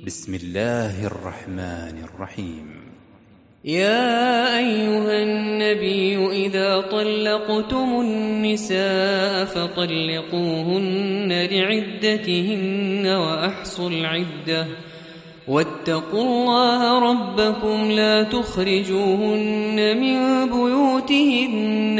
بسم الله الرحمن الرحيم. يا أيها النبي إذا طلقتم النساء فطلقوهن لعدتهن وأحصوا العدة واتقوا الله ربكم لا تخرجوهن من بيوتهن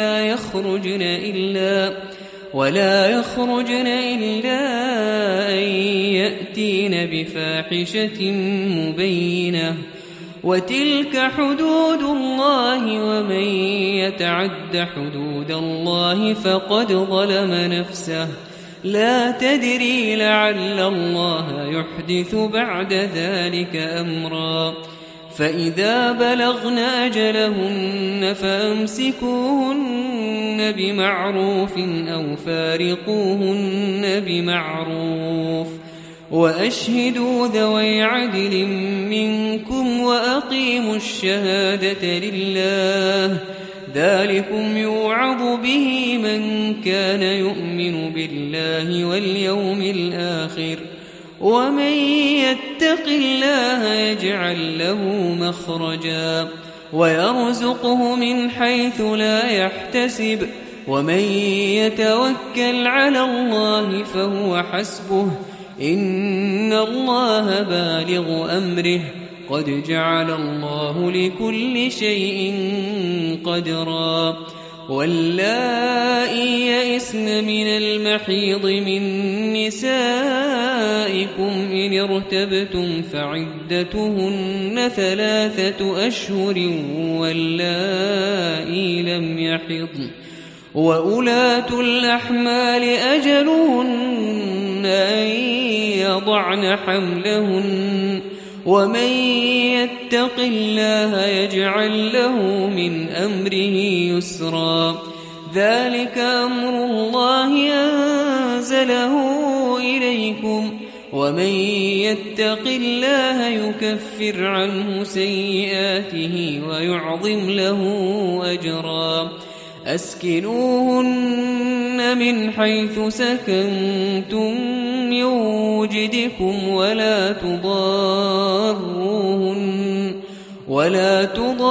ولا يخرجن إلا أن يأتين بفاحشة مبينة وتلك حدود الله ومن يتعد حدود الله فقد ظلم نفسه لا تدري لعل الله يحدث بعد ذلك أمرا فإذا بلغن أجلهن فأمسكوهن بمعروف أو فارقوهن بمعروف وأشهدوا ذوي عدل منكم وأقيموا الشهادة لله ذلكم يوعظ به من كان يؤمن بالله واليوم الآخر ومن يتق الله يجعل له مخرجا ويرزقه من حيث لا يحتسب ومن يتوكل على الله فهو حسبه إن الله بالغ أمره قد جعل الله لكل شيء قدرا واللائي يئسن من المحيض من نسائكم إن ارتبتم فعدتهن 3 أشهر واللائي لم يحضن وأولاة الأحمال أجلهن أن يضعن حملهن ومن يتق الله يجعل له من أمره يسرا ذلك أمر الله أنزله إليكم ومن يتق الله يكفر عنه سيئاته ويعظم له أجرا أسكنوهن من حيث سكنتم من وجدكم ولا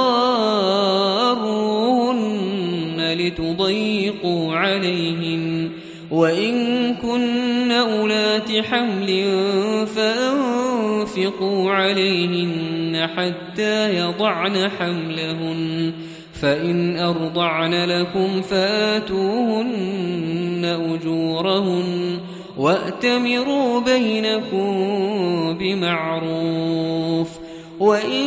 تضاروهن لتضيقوا عليهن وإن كن أولات حمل فأنفقوا عليهن حتى يضعن حملهن فإن أرضعن لكم فآتوهن أجورهن وأتمروا بينكم بمعروف وإن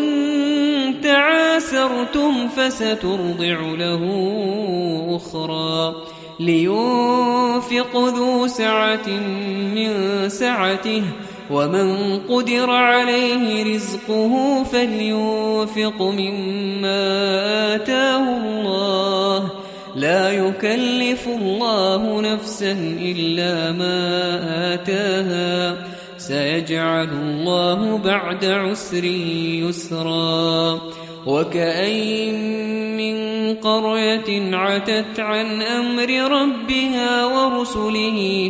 تعاسرتم فسترضع له أخرى لينفق ذو سعة من سعته ومن قدر عليه رزقه فلينفق مما آتاه الله لا يكلف الله نفسا إلا ما آتاها سيجعل الله بعد عسر يسرا وكأين من قرية عتت عن أمر ربها ورسله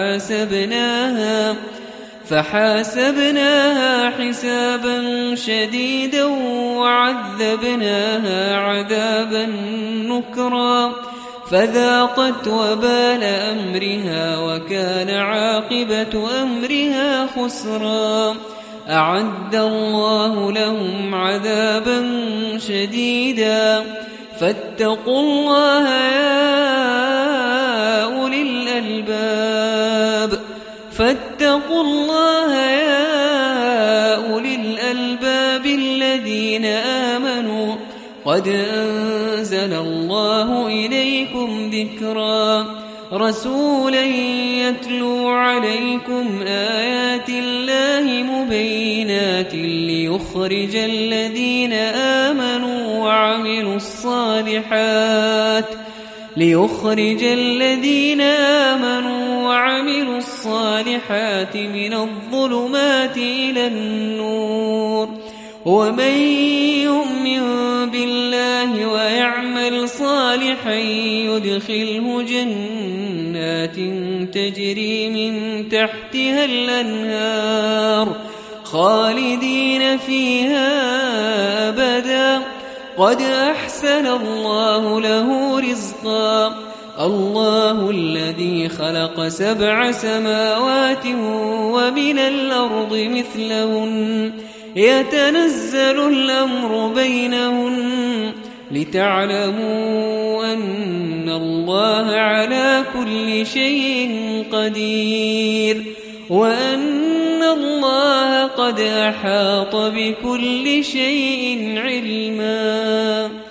فحاسبناها حسابا شديدا وعذبناها عذابا نكرا فذاقت وبال أمرها وكان عاقبة أمرها خسرا أعد الله لهم عذابا شديدا فاتقوا الله يا أولي الألباب الذين آمنوا قد أنزل الله إليكم ذكرا رسولا يتلو عليكم آيات الله مبينات ليخرج الذين آمنوا وعملوا الصالحات من الظلمات إلى النور ومن يؤمن بالله ويعمل صالحا يدخله جنات تجري من تحتها الأنهار خالدين فيها أبدا قد أحسن الله له رزقا الله الذي خلق 7 سماوات ومن الأرض مثلهن يتنزل الأمر بينهن لتعلموا أن الله على كل شيء قدير وأن الله قد أحاط بكل شيء علما